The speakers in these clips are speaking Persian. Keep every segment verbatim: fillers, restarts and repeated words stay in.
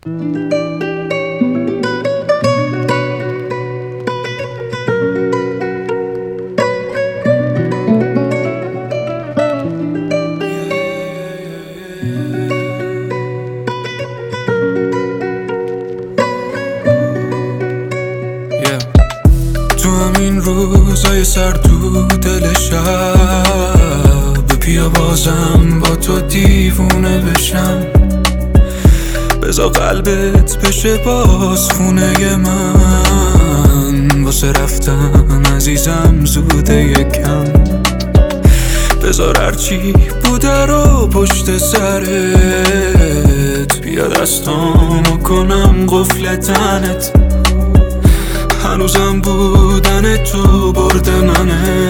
تو همین روزای سر تو دل شب بیا بازم با تو دیوونه بشم، بذار قلبت بشه باز خونه من، واسه رفتن عزیزم زوده یکم، بذار هرچی بوده رو پشت سرت، بیا دستامو کنم قفل تنت، هنوزم بودن تو برد منه،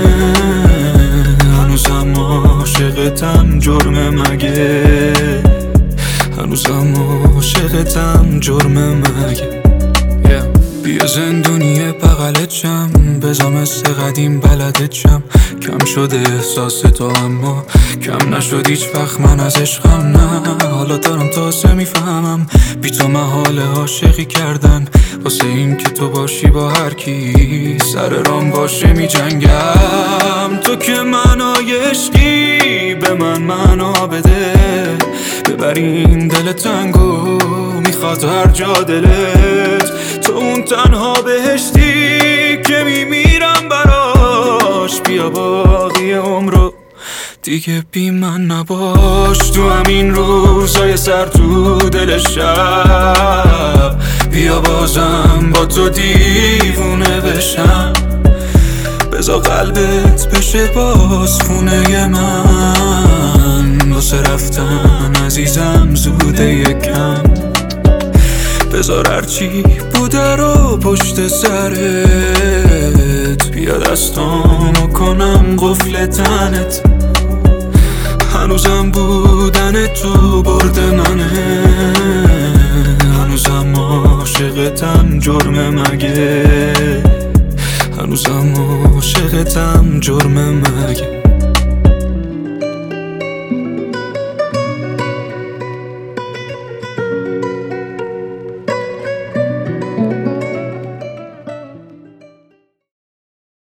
هنوزم عاشقتم جرم مگه، هنوزم عاشقتم جرم مگه. yeah. بیا زندونی بغلت شم، بذار مثل قدیم بلدت شم، کم شده احساس تو اما کم نشد هیچ وقت من از عشقم، نه حالا دارم تازه میفهمم بی تو محاله عاشقی کردن، واسه این که تو باشی با هر کی سر رام باشه می جنگم، تو که منای عشقی به من معنا بده، ببرین دل تنگو میخواد هر جا دلت، تو اون تنها بهشتی که میمیرم براش، بیا باقی عمرو دیگه بی من نباش، تو همین روزای سر تو دل شب بیا بازم با تو دیوونه بشم، بذار قلبت بشه باز خونه من، واسه رفتن عزیزم زوده یکم، بذار هرچی بوده رو پشت سرت، بیا دستامو کنم قفل تنت، هنوزم بودن تو برد منه، هنوزم عاشقتم جرم مگه، هنوزم عاشقتم جرم مگه.